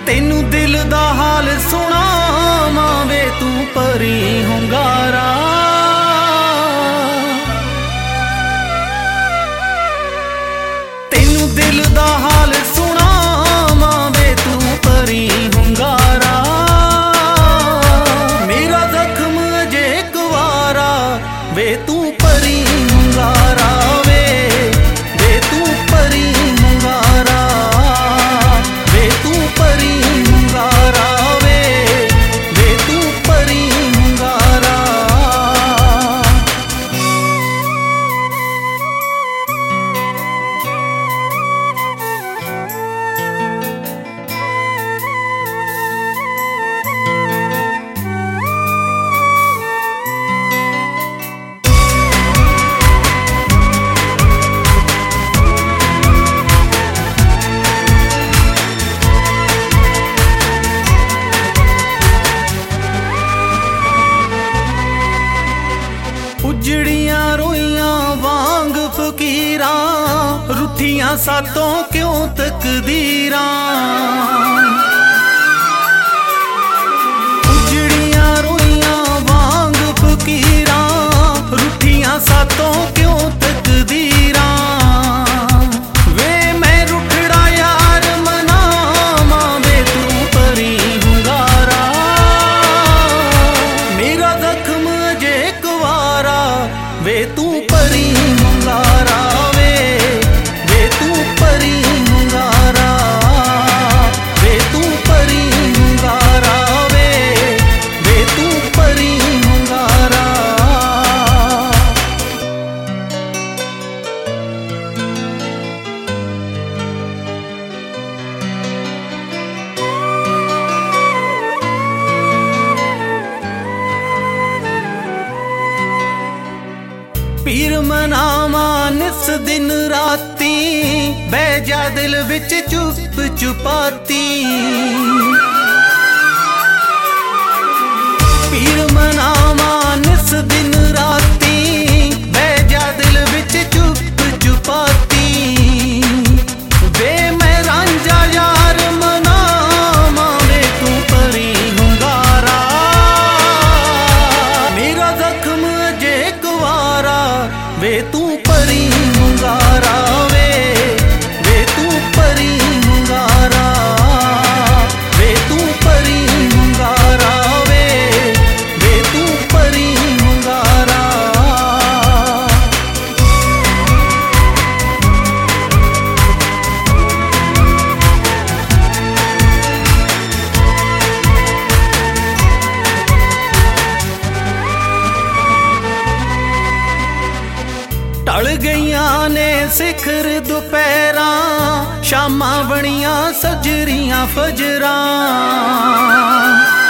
तेनू दिल दा हाल सुनावां वे तू परी हुंगारा। तेनू दिल दा हाल सुनावां वे तू परी हुंगारा। मेरा जख्म अजे कुवारा वे तू परी हुंगारा। वे तू परी हुंगारा। वे तू परी हुंगारा। वे तू परी हुंगारा। उजड़ियां रोइयां वांग फकीरां, रुठियां सातों क्यों तकदीरां। उजड़ियां रोइयां वांग फकीरां, रुठियां सातों क्यों तकदीरां। वे मैं रुठड़ा यार मनावां वे तू परी हुंगारा। मेरा जख्म अजे कुवारा वे तू परी हुंगारा। वे तू परी हुंगारा। वे तू परी हुंगारा। वे तू परी हुंगारा। पीर मनावा निस दिन राती, बह जा दिल विच चुप चुपाती। पीर मनावा निस दिन राती, बह जा दिल विच चुप चुपाती। वे मैं रांझा यार मनावा वे तू परी हुंगारा। मेरा जख्म अजे कुवारा वे तू परी हुंगारा। वे तू परी हुंगारा। वे तू परी हुंगारा। वे तू परी हुंगारा। टल गईयां ने सिखर दुपहरां, शामां बनियां सजरियां फजरां।